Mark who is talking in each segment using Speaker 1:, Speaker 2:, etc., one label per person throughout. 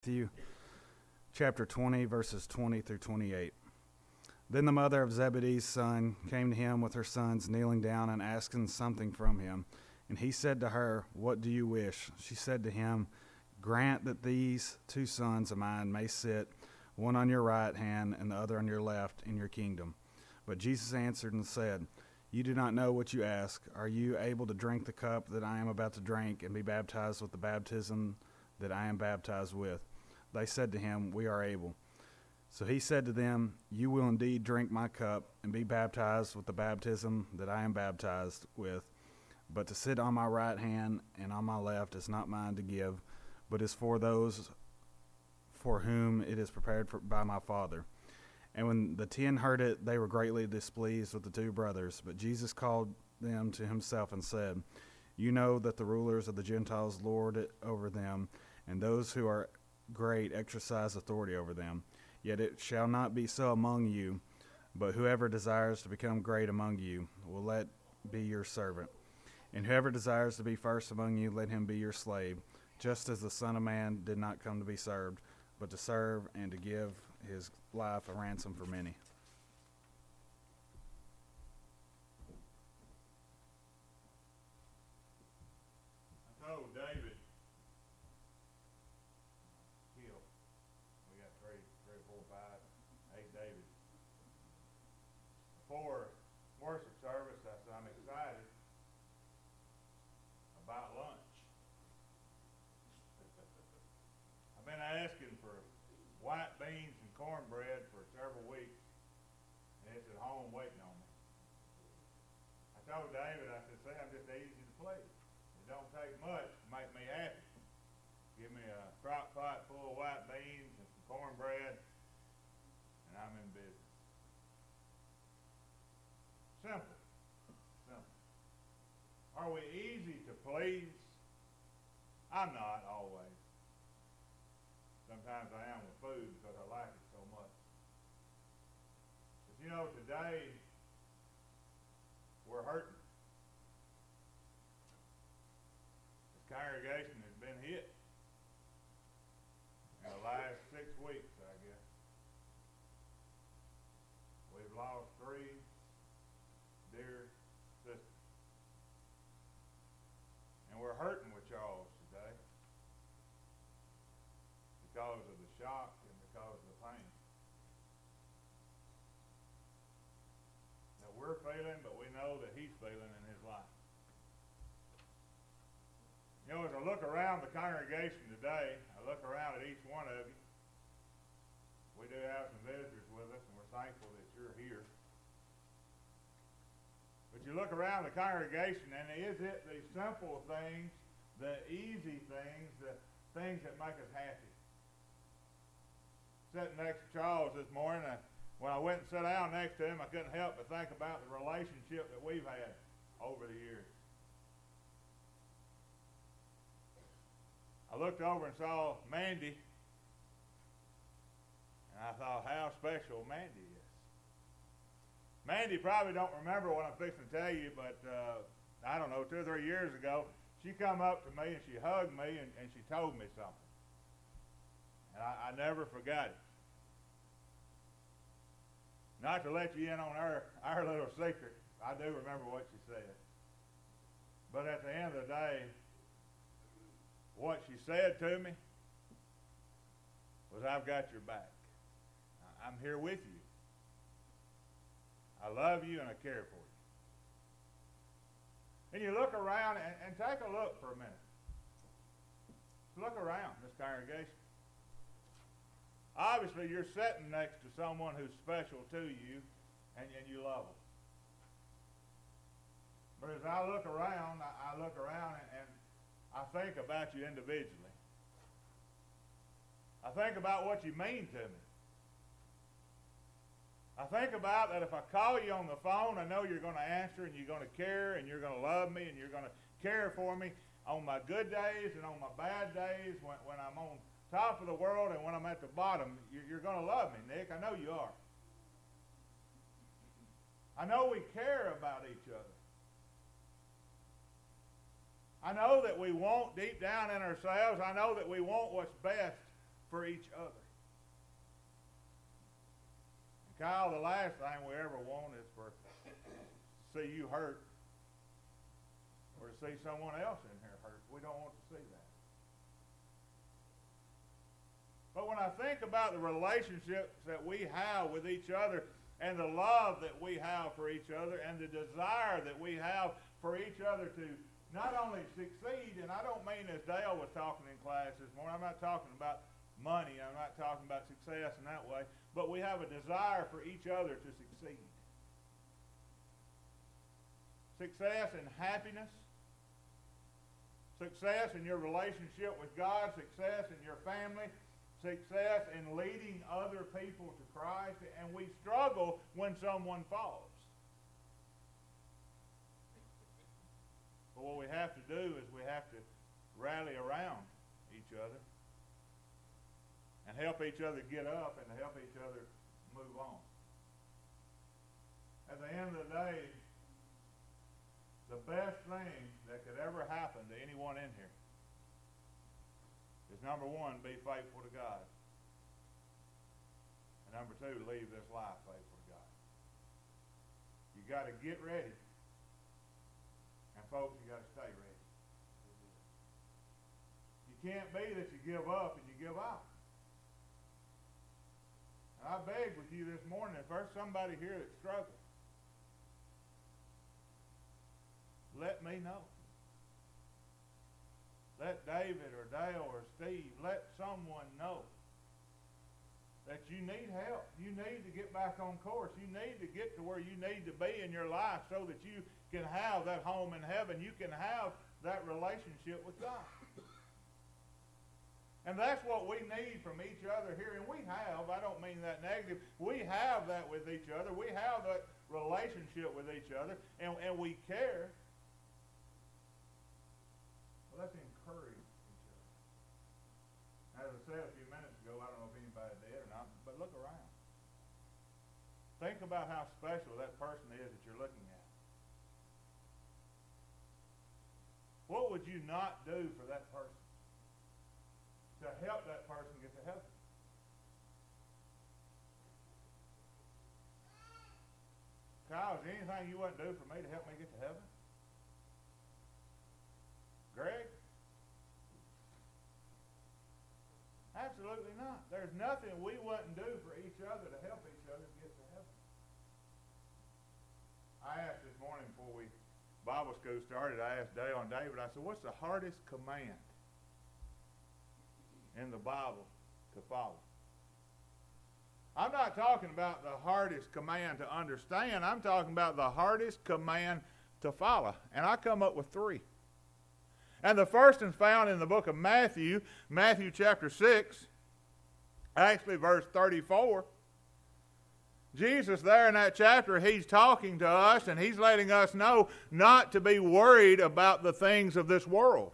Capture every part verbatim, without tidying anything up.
Speaker 1: Matthew chapter twenty, verses twenty through twenty-eight. Then the mother of Zebedee's son came to him with her sons, kneeling down and asking something from him. And he said to her, "What do you wish?" She said to him, "Grant that these two sons of mine may sit, one on your right hand and the other on your left, in your kingdom." But Jesus answered and said, "You do not know what you ask. Are you able to drink the cup that I am about to drink and be baptized with the baptism that I am baptized with?" They said to him, "We are able." So he said to them, "You will indeed drink my cup and be baptized with the baptism that I am baptized with. But to sit on my right hand and on my left is not mine to give, but is for those for whom it is prepared for, by my Father." And when the ten heard it, they were greatly displeased with the two brothers. But Jesus called them to himself and said, "You know that the rulers of the Gentiles lord it over them, and those who are great exercise authority over them. Yet it shall not be so among you, but whoever desires to become great among you will let be your servant. And whoever desires to be first among you, let him be your slave, just as the Son of Man did not come to be served, but to serve and to give his life a ransom for many."
Speaker 2: I told David, Hill, we got three, three, four, five, eight David. Before worship service, I said, I'm excited about lunch. I've been asking for white beans and cornbread for several weeks, and it's at home waiting on me. I told David, I said, "See, I'm just easy to please. It don't take much to make me happy. Give me a crock pot full of white beans and some cornbread, and I'm in business." Simple. Simple. Are we easy to please? I'm not always. Sometimes I am with food because I like it so much. But you know, today we're hurting. This congregation has been hit in the last six weeks, I guess. We've lost three dear sisters. And we're hurting with y'all today because of the shock and because of the pain that we're feeling, but we know that he's feeling in his life. You know, as I look around the congregation today, I look around at each one of you. We do have some visitors with us, and we're thankful that you're here. But you look around the congregation, and is it the simple things, the easy things, the things that make us happy? Sitting next to Charles this morning, I, when I went and sat down next to him, I couldn't help but think about the relationship that we've had over the years. I looked over and saw Mandy, and I thought how special Mandy is. Mandy probably don't remember what I'm fixing to tell you, but uh, I don't know, two or three years ago, she come up to me and she hugged me and, and she told me something. And I, I never forgot it. Not to let you in on our, our little secret, I do remember what she said. But at the end of the day, what she said to me was, "I've got your back. I'm here with you. I love you and I care for you." And you look around and, and take a look for a minute. Look around this congregation. Obviously, you're sitting next to someone who's special to you, and, and you love them. But as I look around, I, I look around and, and I think about you individually. I think about what you mean to me. I think about that if I call you on the phone, I know you're going to answer and you're going to care and you're going to love me and you're going to care for me on my good days and on my bad days, when, when I'm on top of the world and when I'm at the bottom. You're, you're going to love me, Nick. I know you are. I know we care about each other. I know that we want deep down in ourselves, I know that we want what's best for each other. And Kyle, the last thing we ever want is for to see you hurt or to see someone else in here hurt. We don't want to see that. But when I think about the relationships that we have with each other and the love that we have for each other and the desire that we have for each other to not only succeed, and I don't mean as Dale was talking in class this morning, I'm not talking about money, I'm not talking about success in that way, but we have a desire for each other to succeed. Success and happiness, success in your relationship with God, success in your family, success in leading other people to Christ, and we struggle when someone falls. But what we have to do is we have to rally around each other and help each other get up and help each other move on. At the end of the day, the best thing that could ever happen to anyone in here is, number one, be faithful to God. And number two, leave this life faithful to God. You got to get ready. And folks, you got to stay ready. You can't be that you give up and you give out. And I beg with you this morning, if there's somebody here that's struggling, let me know. Let David or Dale or Steve, let someone know that you need help. You need to get back on course. You need to get to where you need to be in your life so that you can have that home in heaven. You can have that relationship with God. And that's what we need from each other here. And we have, I don't mean that negative, we have that with each other. We have that relationship with each other. And, and we care. Well, let's encourage each other. As I said a few minutes ago, I don't know if anybody did or not, but look around. Think about how special that person is that you're looking at. What would you not do for that person to help that person get to heaven? Kyle, is there anything you wouldn't do for me to help me get to heaven? Greg? Absolutely not. There's nothing we wouldn't do for each other to help each other get to heaven. I asked this morning before we Bible school started, I asked Dale and David, I said, what's the hardest command in the Bible to follow? I'm not talking about the hardest command to understand. I'm talking about the hardest command to follow. And I come up with three. And the first is found in the book of Matthew, Matthew chapter six, actually verse thirty-four. Jesus there in that chapter, he's talking to us and he's letting us know not to be worried about the things of this world.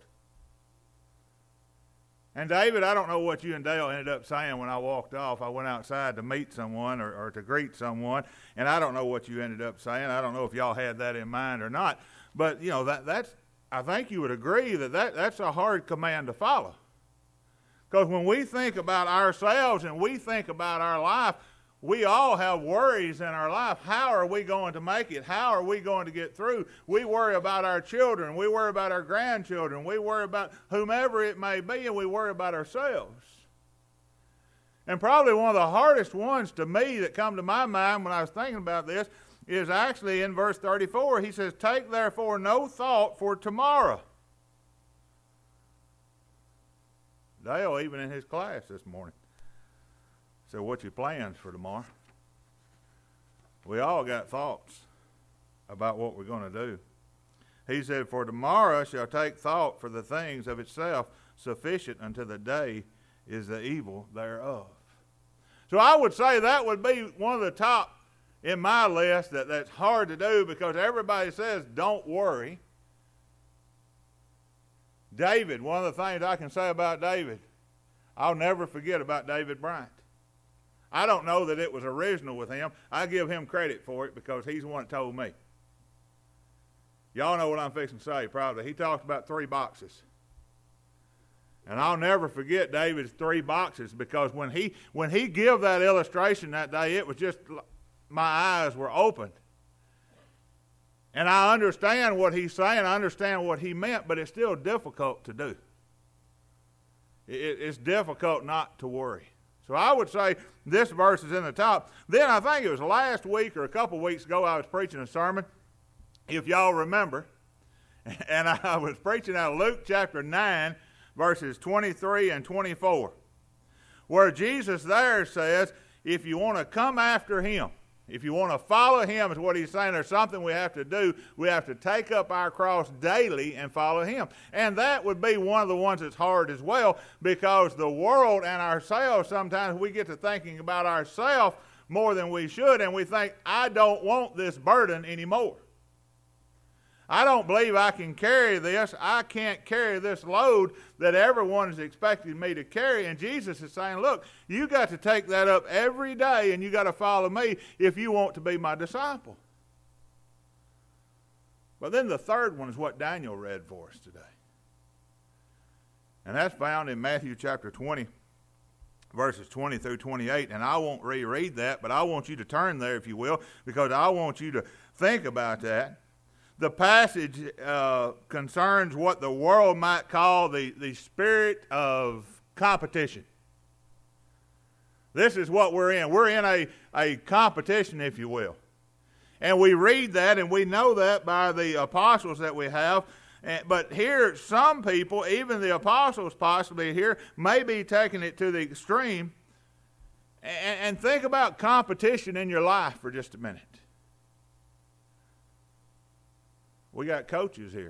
Speaker 2: And David, I don't know what you and Dale ended up saying when I walked off. I went outside to meet someone or, or to greet someone, and I don't know what you ended up saying. I don't know if y'all had that in mind or not. But, you know, that that's... I think you would agree that, that that's a hard command to follow. Because when we think about ourselves and we think about our life, we all have worries in our life. How are we going to make it? How are we going to get through? We worry about our children. We worry about our grandchildren. We worry about whomever it may be, and we worry about ourselves. And probably one of the hardest ones to me that come to my mind when I was thinking about this is actually in verse thirty-four. He says, take therefore no thought for tomorrow. Dale, even in his class this morning, said, what's your plans for tomorrow? We all got thoughts about what we're going to do. He said, for tomorrow shall take thought for the things of itself, sufficient unto the day is the evil thereof. So I would say that would be one of the top in my list that, that's hard to do, because everybody says don't worry. David, one of the things I can say about David, I'll never forget about David Bryant. I don't know that it was original with him. I give him credit for it because he's the one that told me. Y'all know what I'm fixing to say probably. He talked about three boxes. And I'll never forget David's three boxes, because when he when he gave that illustration that day, it was just, my eyes were opened. And I understand what he's saying, I understand what he meant, but it's still difficult to do. It, it's difficult not to worry. So I would say this verse is in the top. Then I think it was last week or a couple weeks ago I was preaching a sermon, if y'all remember, and I was preaching out of Luke chapter nine, verses twenty-three and twenty-four, where Jesus there says, if you want to come after him, if you want to follow him, is what he's saying, there's something we have to do. We have to take up our cross daily and follow him. And that would be one of the ones that's hard as well, because the world and ourselves, sometimes we get to thinking about ourselves more than we should, and we think, I don't want this burden anymore. I don't believe I can carry this. I can't carry this load that everyone is expecting me to carry. And Jesus is saying, look, you got to take that up every day, and you got to follow me if you want to be my disciple. But then the third one is what Daniel read for us today. And that's found in Matthew chapter twenty, verses twenty through twenty-eight. And I won't reread that, but I want you to turn there, if you will, because I want you to think about that. The passage uh, concerns what the world might call the, the spirit of competition. This is what we're in. We're in a, a competition, if you will. And we read that, and we know that by the apostles that we have. And, but here, some people, even the apostles possibly here, may be taking it to the extreme. And, and think about competition in your life for just a minute. We got coaches here.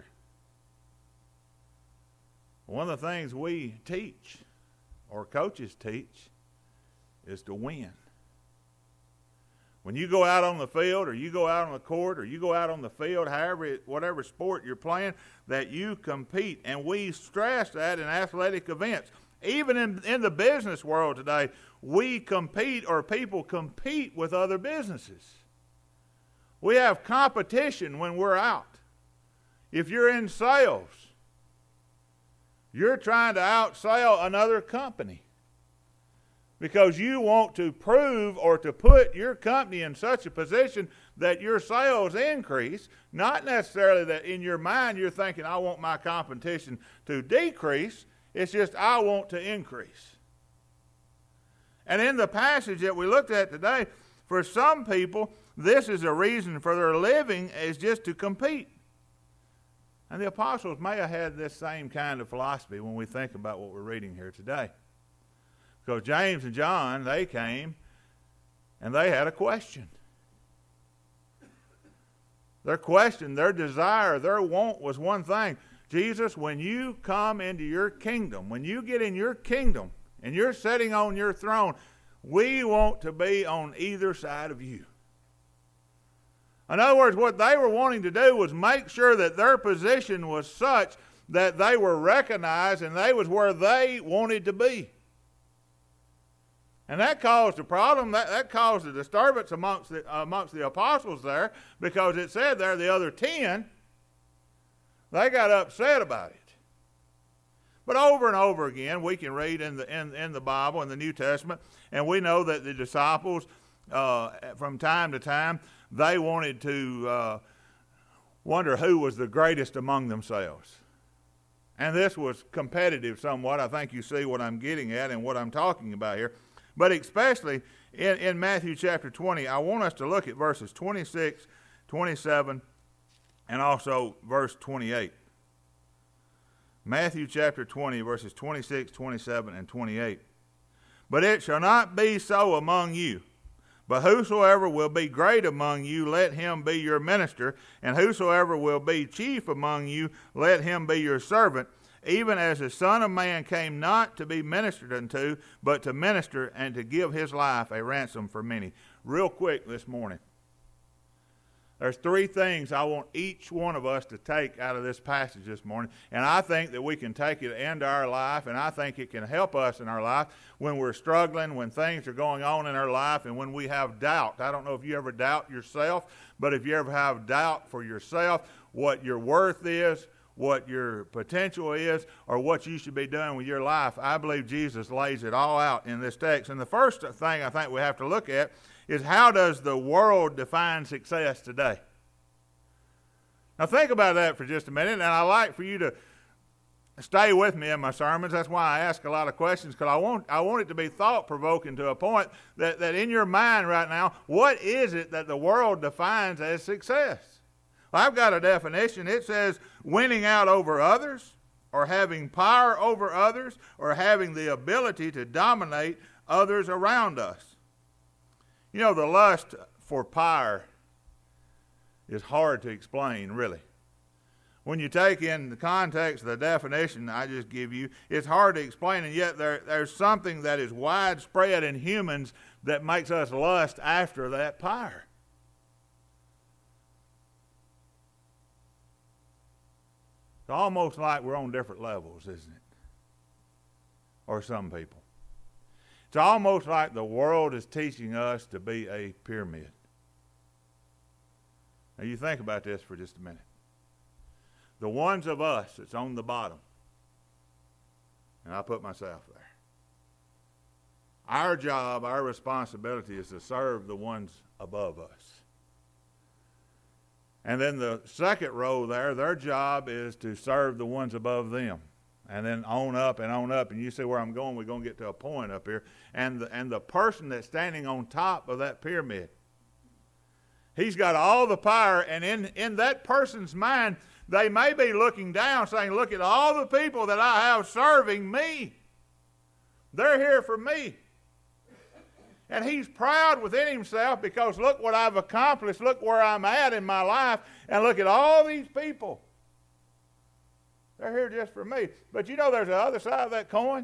Speaker 2: One of the things we teach, or coaches teach, is to win. When you go out on the field, or you go out on the court, or you go out on the field, however, whatever sport you're playing, that you compete. And we stress that in athletic events. Even in, in the business world today, we compete, or people compete with other businesses. We have competition when we're out. If you're in sales, you're trying to outsell another company because you want to prove or to put your company in such a position that your sales increase, not necessarily that in your mind you're thinking, I want my competition to decrease. It's just, I want to increase. And in the passage that we looked at today, for some people, this is a reason for their living, is just to compete. And the apostles may have had this same kind of philosophy when we think about what we're reading here today. Because James and John, they came and they had a question. Their question, their desire, their want was one thing. Jesus, when you come into your kingdom, when you get in your kingdom and you're sitting on your throne, we want to be on either side of you. In other words, what they were wanting to do was make sure that their position was such that they were recognized and they was where they wanted to be. And that caused a problem. That, that caused a disturbance amongst the, amongst the apostles there, because it said there the other ten, they got upset about it. But over and over again, we can read in the, in, in the Bible, in the New Testament, and we know that the disciples, uh, from time to time, they wanted to uh, wonder who was the greatest among themselves. And this was competitive somewhat. I think you see what I'm getting at and what I'm talking about here. But especially in, in Matthew chapter twenty, I want us to look at verses twenty-six, twenty-seven, and also verse twenty-eight. Matthew chapter twenty, verses twenty-six, twenty-seven, and twenty-eight. But it shall not be so among you. But whosoever will be great among you, let him be your minister. And whosoever will be chief among you, let him be your servant. Even as the Son of Man came not to be ministered unto, but to minister and to give his life a ransom for many. Real quick this morning. There's three things I want each one of us to take out of this passage this morning. And I think that we can take it into our life, and I think it can help us in our life when we're struggling, when things are going on in our life, and when we have doubt. I don't know if you ever doubt yourself, but if you ever have doubt for yourself, what your worth is, what your potential is or what you should be doing with your life. I believe Jesus lays it all out in this text. And the first thing I think we have to look at is, how does the world define success today? Now think about that for just a minute, and I'd like for you to stay with me in my sermons. That's why I ask a lot of questions, because I want I want it to be thought-provoking to a point that, that in your mind right now, what is it that the world defines as success? Well, I've got a definition. It says winning out over others, or having power over others, or having the ability to dominate others around us. You know, the lust for power is hard to explain, really. When you take in the context of the definition I just give you, it's hard to explain, and yet there, there's something that is widespread in humans that makes us lust after that power. It's almost like we're on different levels, isn't it? Or some people. It's almost like the world is teaching us to be a pyramid. Now you think about this for just a minute. The ones of us that's on the bottom, and I put myself there, our job, our responsibility is to serve the ones above us. And then the second row there, their job is to serve the ones above them. And then on up and on up. And you see where I'm going, we're going to get to a point up here. And the, and the person that's standing on top of that pyramid, he's got all the power. And in, in that person's mind, they may be looking down saying, look at all the people that I have serving me. They're here for me. And he's proud within himself because look what I've accomplished. Look where I'm at in my life. And look at all these people. They're here just for me. But you know there's the other side of that coin.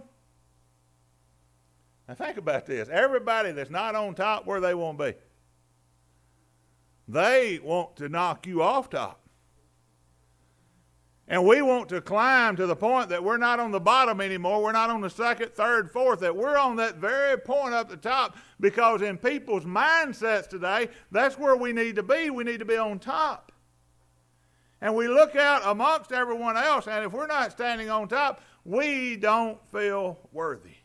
Speaker 2: Now think about this. Everybody that's not on top where they want to be, they want to knock you off top. And we want to climb to the point that we're not on the bottom anymore. We're not on the second, third, fourth. That we're on that very point up the top, because in people's mindsets today, that's where we need to be. We need to be on top. And we look out amongst everyone else, and if we're not standing on top, we don't feel worthy.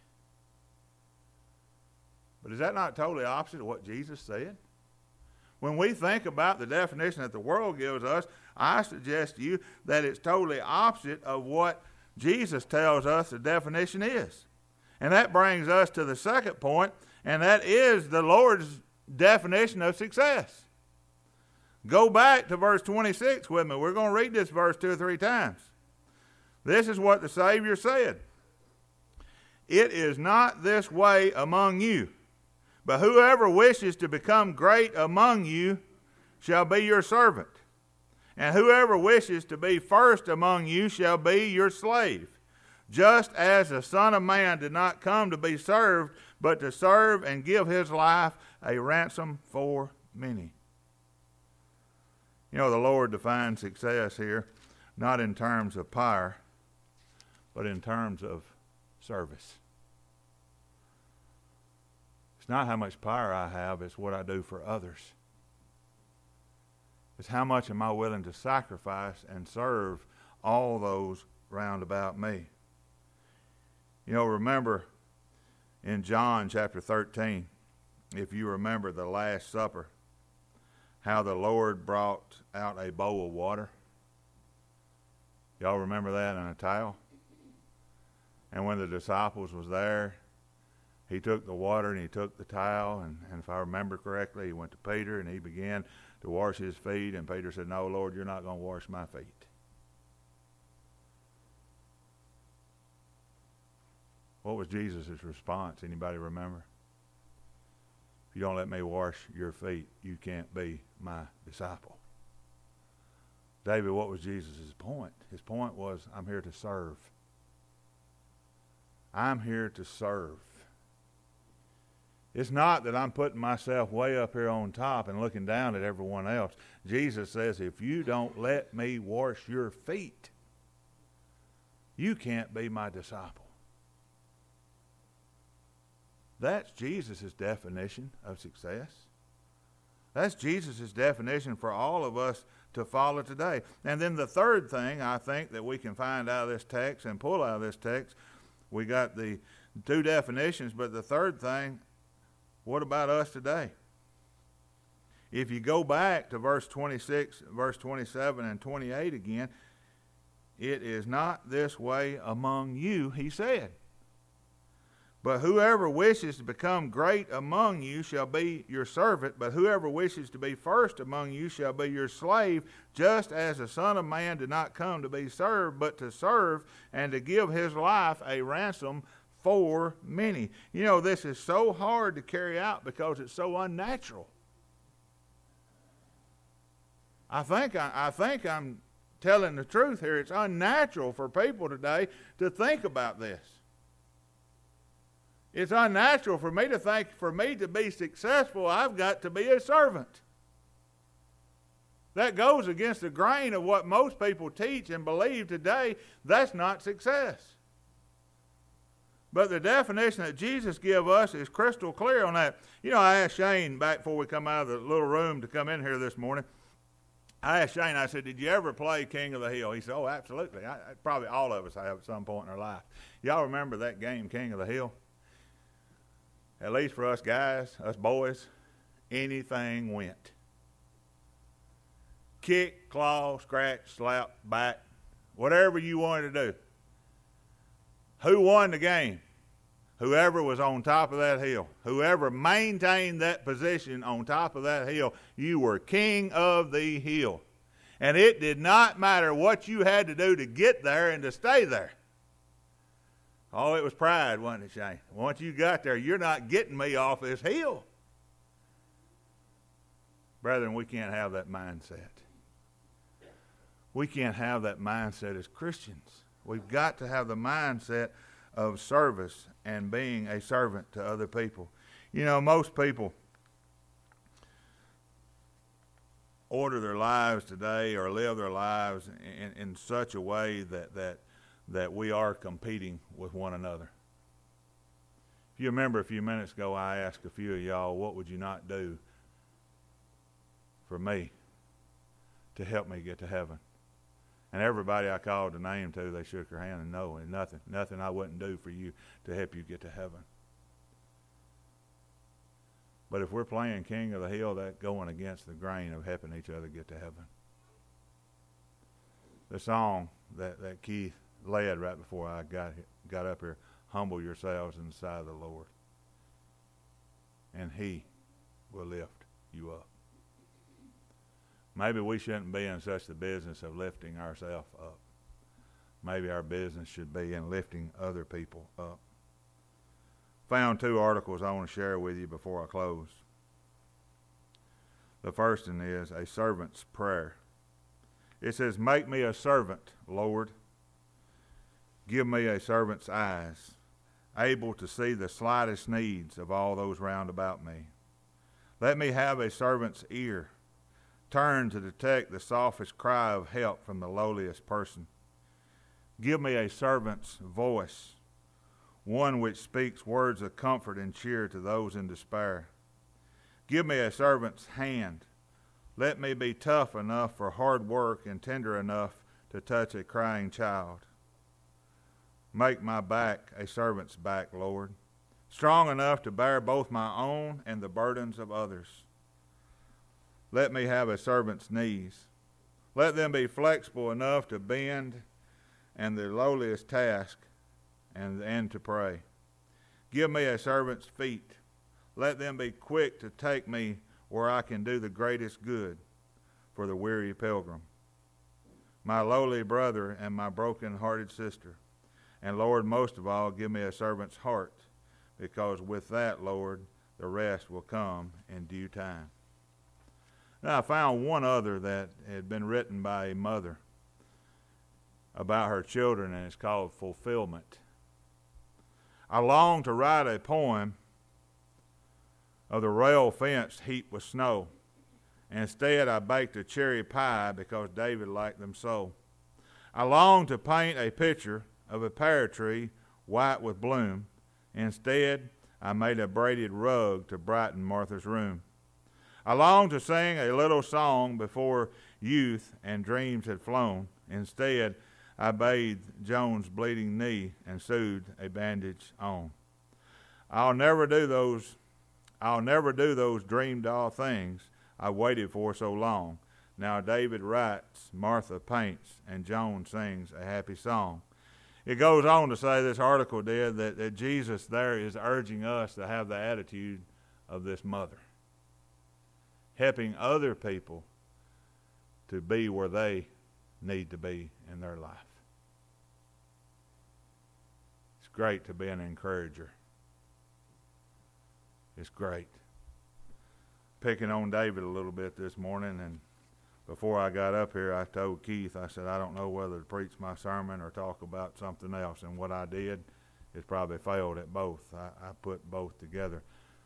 Speaker 2: But is that not totally opposite of what Jesus said? When we think about the definition that the world gives us, I suggest to you that it's totally opposite of what Jesus tells us the definition is. And that brings us to the second point, and that is the Lord's definition of success. Go back to verse twenty-six with me. We're going to read this verse two or three times. This is what the Savior said. It is not this way among you, but whoever wishes to become great among you shall be your servant. And whoever wishes to be first among you shall be your slave. Just as the Son of Man did not come to be served, but to serve and give his life a ransom for many. You know, the Lord defines success here, not in terms of power, but in terms of service. It's not how much power I have, it's what I do for others. It's how much am I willing to sacrifice and serve all those round about me. You know, remember in John chapter thirteen, if you remember the Last Supper, how the Lord brought out a bowl of water. Y'all remember that, in a towel? And when the disciples was there, he took the water and he took the towel, and, and if I remember correctly, he went to Peter and he began to wash his feet, and Peter said, "No, Lord, you're not going to wash my feet." What was Jesus' response? Anybody remember? If you don't let me wash your feet, you can't be my disciple. David, what was Jesus' point? His point was, I'm here to serve. I'm here to serve. It's not that I'm putting myself way up here on top and looking down at everyone else. Jesus says, if you don't let me wash your feet, you can't be my disciple. That's Jesus' definition of success. That's Jesus' definition for all of us
Speaker 3: to follow today. And then the third thing I think that we can find out of this text and pull out of this text, we got the two definitions, but the third thing, what about us today? If you go back to verse twenty-six, verse twenty-seven, and twenty-eight again, it is not this way among you, he said. But whoever wishes to become great among you shall be your servant, but whoever wishes to be first among you shall be your slave, just as the Son of Man did not come to be served, but to serve and to give his life a ransom for many. You know, this is so hard to carry out because it's so unnatural. I think I, I think I'm telling the truth here. It's unnatural for people today to think about this. It's unnatural for me to think, for me to be successful, I've got to be a servant. That goes against the grain of what most people teach and believe today. That's not success. But the definition that Jesus gave us is crystal clear on that. You know, I asked Shane back before we come out of the little room to come in here this morning. I asked Shane, I said, did you ever play King of the Hill? He said, oh, absolutely. I, probably all of us have at some point in our life. Y'all remember that game, King of the Hill? At least for us guys, us boys, anything went. Kick, claw, scratch, slap, bite, whatever you wanted to do. Who won the game? Whoever was on top of that hill. Whoever maintained that position on top of that hill, you were king of the hill. And it did not matter what you had to do to get there and to stay there. Oh, it was pride, wasn't it, Shane? Once you got there, you're not getting me off this hill. Brethren, we can't have that mindset. We can't have that mindset as Christians. We've got to have the mindset of service and being a servant to other people. You know, most people order their lives today or live their lives in, in such a way that, that that we are competing with one another. If you remember a few minutes ago, I asked a few of y'all, what would you not do for me to help me get to heaven? And everybody I called a name to, they shook their hand and no, and nothing, nothing I wouldn't do for you to help you get to heaven. But if we're playing King of the Hill, that's going against the grain of helping each other get to heaven. The song that, that Keith led right before I got got up here, humble yourselves in the sight of the Lord, and he will lift you up. Maybe we shouldn't be in such the business of lifting ourselves up. Maybe our business should be in lifting other people up. Found two articles I want to share with you before I close. The first one is a servant's prayer. It says, make me a servant, Lord. Give me a servant's eyes, able to see the slightest needs of all those round about me. Let me have a servant's ear, turn to detect the softest cry of help from the lowliest person. Give me a servant's voice, one which speaks words of comfort and cheer to those in despair. Give me a servant's hand. Let me be tough enough for hard work and tender enough to touch a crying child. Make my back a servant's back, Lord, strong enough to bear both my own and the burdens of others. Let me have a servant's knees. Let them be flexible enough to bend and the lowliest task and, and to pray. Give me a servant's feet. Let them be quick to take me where I can do the greatest good for the weary pilgrim, my lowly brother and my broken-hearted sister. And Lord, most of all, give me a servant's heart, because with that, Lord, the rest will come in due time. Now, I found one other that had been written by a mother about her children, and it's called Fulfillment. I long to write a poem of the rail fence heaped with snow. Instead, I baked a cherry pie because David liked them so. I long to paint a picture of a pear tree white with bloom. Instead, I made a braided rug to brighten Martha's room. I long to sing a little song before youth and dreams had flown. Instead, I bathed Joan's bleeding knee and sewed a bandage on. I'll never do those I'll never do those dreamed of things I waited for so long. Now David writes, Martha paints, and Joan sings a happy song. It goes on to say, this article did, that, that Jesus there is urging us to have the attitude of this mother, helping other people to be where they need to be in their life. It's great to be an encourager. It's great. Picking on David a little bit this morning, and before I got up here, I told Keith, I said, I don't know whether to preach my sermon or talk about something else. And what I did is probably failed at both. I, I put both together.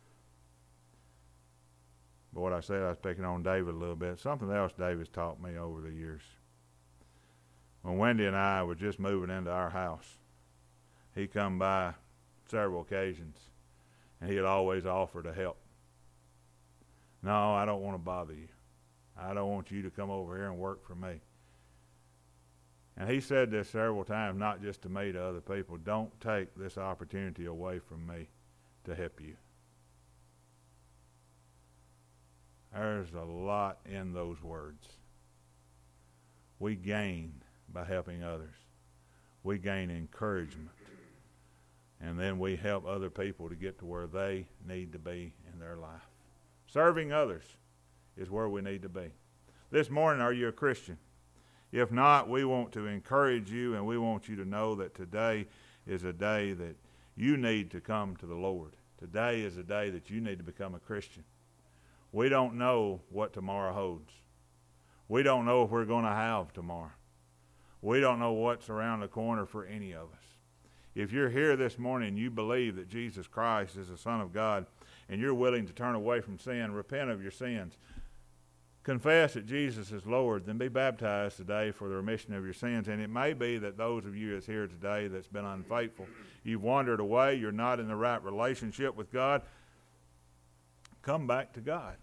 Speaker 3: But what I said, I was picking on David a little bit. Something else David's taught me over the years. When Wendy and I were just moving into our house, he come by several occasions, and he'd always offer to help. No, I don't want to bother you. I don't want you to come over here and work for me. And he said this several times, not just to me, to other people. Don't take this opportunity away from me to help you. There's a lot in those words. We gain by helping others. We gain encouragement. And then we help other people to get to where they need to be in their life. Serving others is where we need to be. This morning, are you a Christian? If not, we want to encourage you, and we want you to know that today is a day that you need to come to the Lord. Today is a day that you need to become a Christian. We don't know what tomorrow holds. We don't know if we're going to have tomorrow. We don't know what's around the corner for any of us. If you're here this morning and you believe that Jesus Christ is the Son of God, and you're willing to turn away from sin, repent of your sins, confess that Jesus is Lord, then be baptized today for the remission of your sins. And it may be that those of you that's here today that's been unfaithful, you've wandered away, you're not in the right relationship with God, come back to God.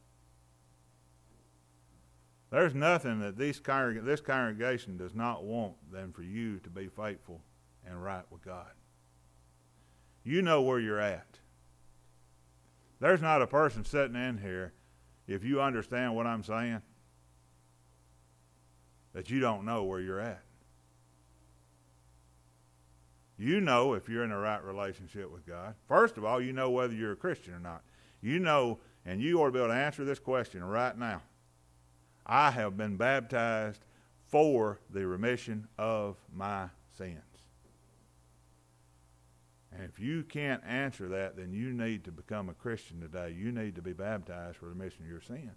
Speaker 3: There's nothing that this, congreg- this congregation does not want than for you to be faithful and right with God. You know where you're at. There's not a person sitting in here, if you understand what I'm saying, that you don't know where you're at. You know if you're in the right relationship with God. First of all, you know whether you're a Christian or not. You know, and you ought to be able to answer this question right now. I have been baptized for the remission of my sins. And if you can't answer that, then you need to become a Christian today. You need to be baptized for the remission of your sins.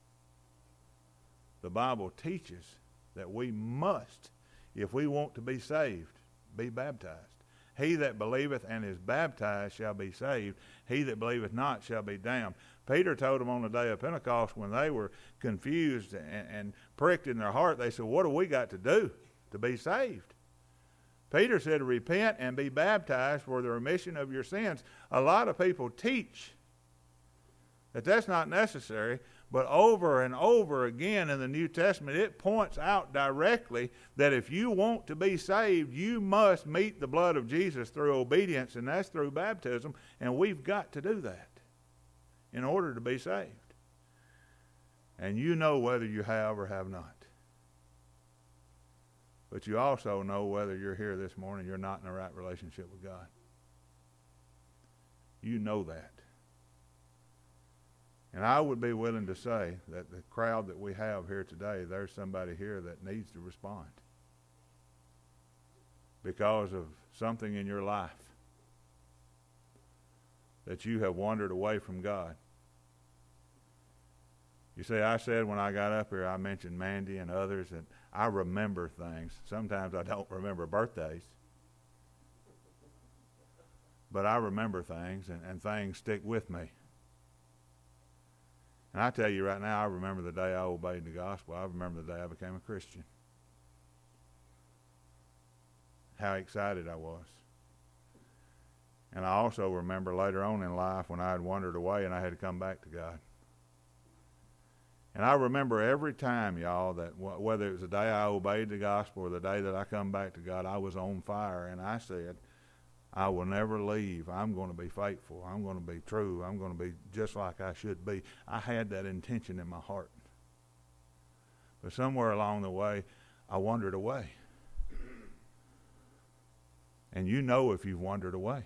Speaker 3: The Bible teaches that we must, if we want to be saved, be baptized. He that believeth and is baptized shall be saved. He that believeth not shall be damned. Peter told them on the day of Pentecost when they were confused and, and pricked in their heart, they said, what do we got to do to be saved? Peter said, repent and be baptized for the remission of your sins. A lot of people teach that that's not necessary, but over and over again in the New Testament, it points out directly that if you want to be saved, you must meet the blood of Jesus through obedience, and that's through baptism, and we've got to do that in order to be saved. And you know whether you have or have not. But you also know whether you're here this morning, you're not in the right relationship with God. You know that. And I would be willing to say that the crowd that we have here today, there's somebody here that needs to respond because of something in your life that you have wandered away from God. You see, I said when I got up here, I mentioned Mandy and others, and I remember things. Sometimes I don't remember birthdays. But I remember things, and, and things stick with me. And I tell you right now, I remember the day I obeyed the gospel. I remember the day I became a Christian. How excited I was. And I also remember later on in life when I had wandered away and I had to come back to God. And I remember every time, y'all, that wh- whether it was the day I obeyed the gospel or the day that I come back to God, I was on fire. And I said, I will never leave. I'm going to be faithful. I'm going to be true. I'm going to be just like I should be. I had that intention in my heart. But somewhere along the way, I wandered away. And you know if you've wandered away.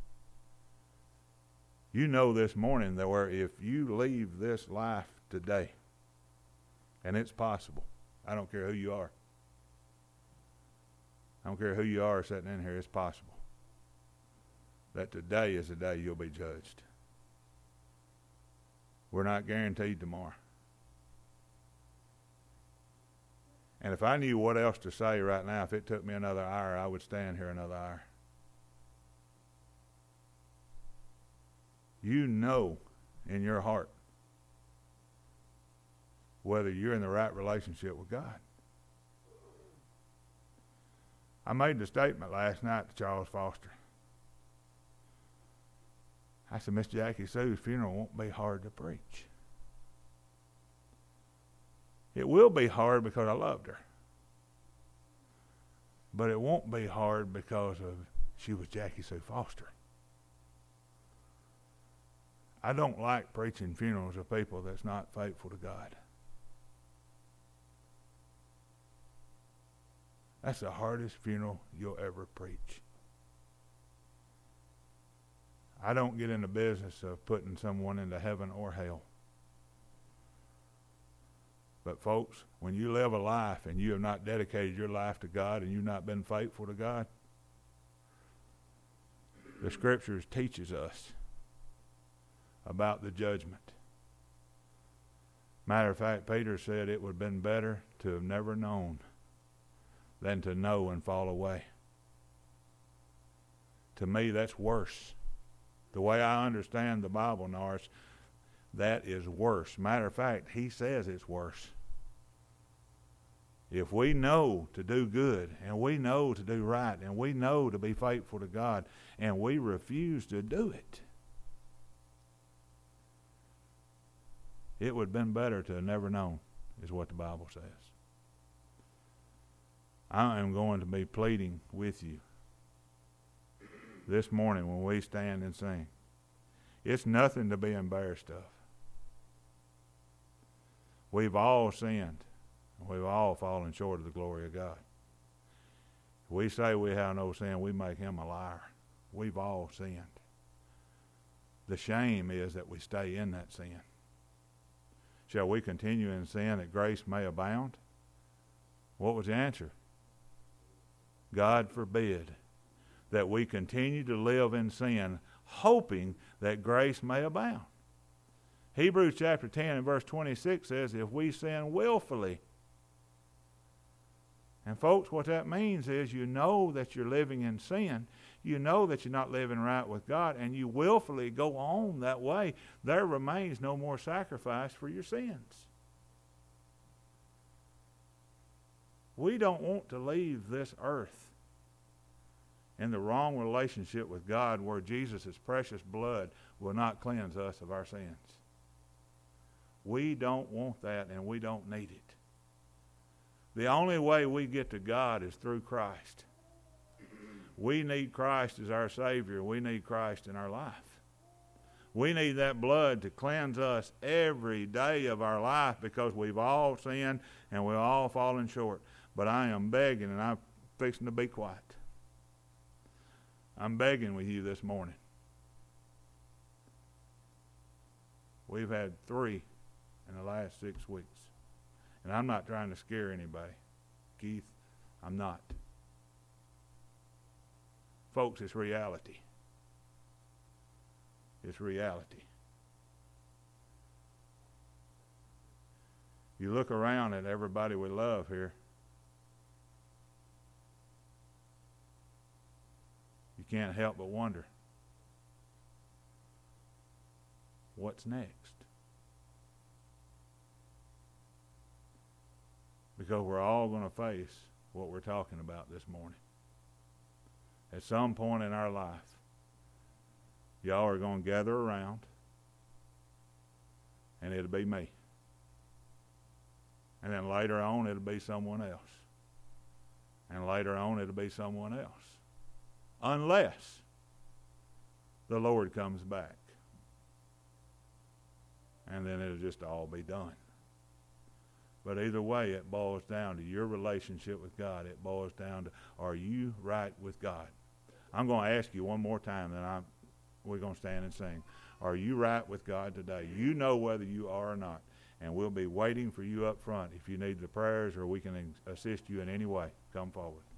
Speaker 3: You know this morning that where if you leave this life today, and it's possible. I don't care who you are. I don't care who you are sitting in here. It's possible that today is the day you'll be judged. We're not guaranteed tomorrow. And if I knew what else to say right now, if it took me another hour, I would stand here another hour. You know in your heart whether you're in the right relationship with God. I made the statement last night to Charles Foster. I said, Miss Jackie Sue's funeral won't be hard to preach. It will be hard because I loved her. But it won't be hard because of she was Jackie Sue Foster. I don't like preaching funerals of people that's not faithful to God. That's the hardest funeral you'll ever preach. I don't get in the business of putting someone into heaven or hell. But folks, when you live a life and you have not dedicated your life to God and you've not been faithful to God, the Scriptures teaches us about the judgment. Matter of fact, Peter said it would have been better to have never known than to know and fall away. To me, that's worse. The way I understand the Bible, Norris, that is worse. Matter of fact, he says it's worse. If we know to do good, and we know to do right, and we know to be faithful to God, and we refuse to do it, it would have been better to have never known, is what the Bible says. I am going to be pleading with you this morning when we stand and sing. It's nothing to be embarrassed of. We've all sinned. We've all fallen short of the glory of God. If we say we have no sin, we make him a liar. We've all sinned. The shame is that we stay in that sin. Shall we continue in sin that grace may abound? What was the answer? God forbid that we continue to live in sin, hoping that grace may abound. Hebrews chapter ten and verse twenty-six says, if we sin willfully. And folks, what that means is you know that you're living in sin. You know that you're not living right with God, and you willfully go on that way. There remains no more sacrifice for your sins. We don't want to leave this earth in the wrong relationship with God where Jesus' precious blood will not cleanse us of our sins. We don't want that, and we don't need it. The only way we get to God is through Christ. We need Christ as our Savior. We need Christ in our life. We need that blood to cleanse us every day of our life because we've all sinned and we've all fallen short. But I am begging, and I'm fixing to be quiet. I'm begging with you this morning. We've had three in the last six weeks. And I'm not trying to scare anybody. Keith, I'm not. Folks, it's reality. It's reality. You look around at everybody we love here. You can't help but wonder, what's next? Because we're all going to face what we're talking about this morning. At some point in our life, y'all are going to gather around, and it'll be me. And then later on, it'll be someone else. And later on, it'll be someone else. Unless the Lord comes back. And then it'll just all be done. But either way, it boils down to your relationship with God. It boils down to, are you right with God? I'm going to ask you one more time, then I'm, we're going to stand and sing. Are you right with God today? You know whether you are or not. And we'll be waiting for you up front. If you need the prayers or we can assist you in any way, come forward.